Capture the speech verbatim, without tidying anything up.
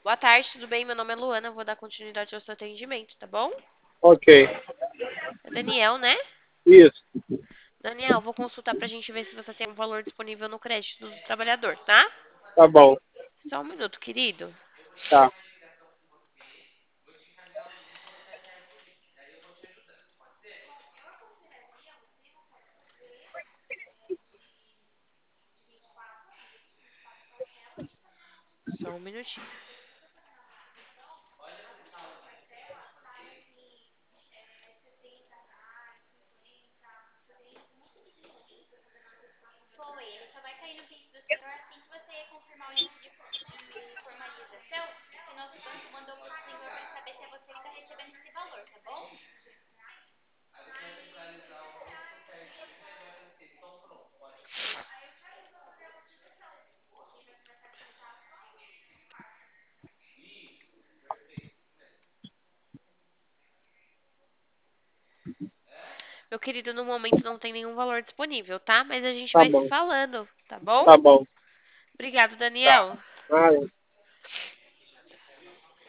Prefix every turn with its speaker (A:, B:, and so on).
A: Boa tarde, tudo bem? Meu nome é Luana, vou dar continuidade ao seu atendimento, tá bom?
B: Ok,
A: É Daniel, né?
B: isso,
A: Daniel, vou consultar pra gente ver se você tem um valor disponível no crédito do trabalhador, tá?
B: tá bom,
A: Só um minuto, querido.
B: tá,
A: Só um minutinho. Meu querido, no momento não tem nenhum valor disponível, tá? Mas a gente
B: tá
A: vai se
B: bom,
A: falando, tá bom?
B: tá bom,
A: Obrigado,
B: tá.
A: Daniel.
B: Ah,